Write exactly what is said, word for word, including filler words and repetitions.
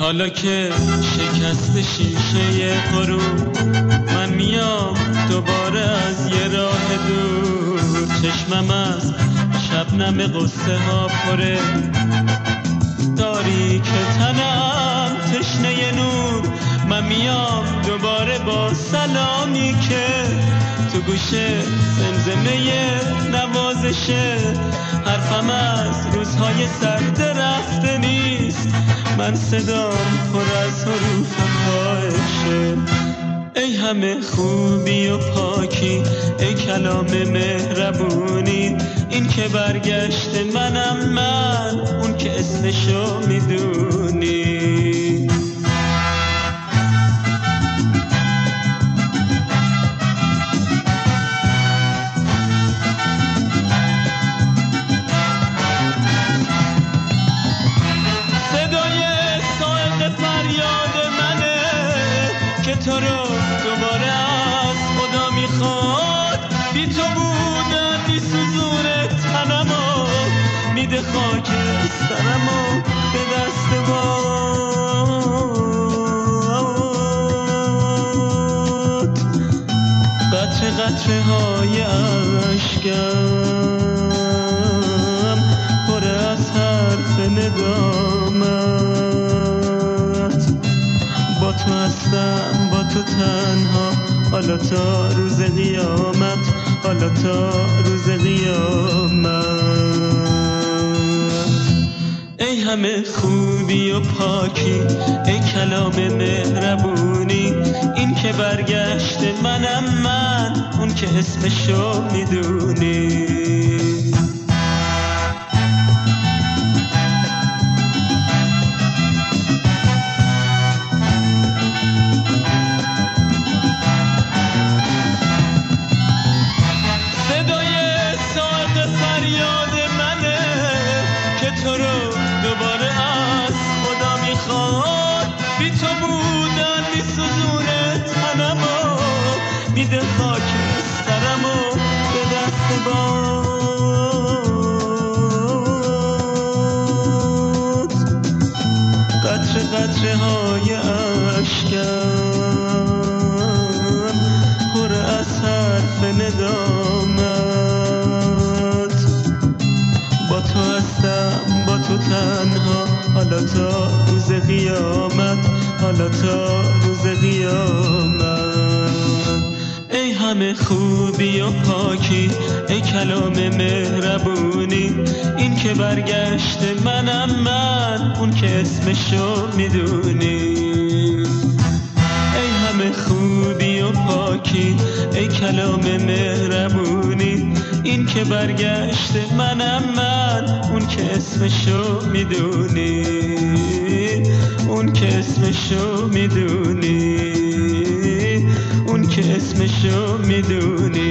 حالا که شکست شیشه غرور من میام دوباره از یه راه دور، چشمم از شبنم قصه ها پره، تاریک تنم تشنه نور، من میام دوباره با سلامی که تو گوشه زمزمه نوازشه، حرفم از روزهای سرد رفته نیست، من صدام پر از حروف خواهشه. ای همه خوبی و پاکی، ای کلام مهربونی، این که برگشت منم من، اون که اسمشو میدونی. تو رو دوباره از خدا میخواد، بی تو بودن بی سوزون تنمو میده خاک سرمو به دست باد. قطره قطره های عشقم پر از حرف ندامت، با تو هستم با تو تنها، حالا تا روز قیامت، حالا تا روز قیامت. ای همه خوبی و پاکی، ای کلام مهربونی، این که برگشت منم من، اون که اسمشو میدونی. تو رو دوباره از خدا میخواد، بی تو بودن بی سوزون تنمو میده خاک سرمو به دست باد. قطره قطره های عشقم پر از حرف ندامت، با تو هستم با تو تنها، حالا تا روز قیامت، حالا تا روز قیامت. ای همه خوبی و پاکی، ای کلام مهربونی، این که برگشت منم من، اون که اسمشو میدونی. ای همه خوبی و پاکی، ای کلام مهربونی، این که برگشت منم من، اون که اسمشو میدونی، اون که اسمشو میدونی، اون که اسمشو میدونی.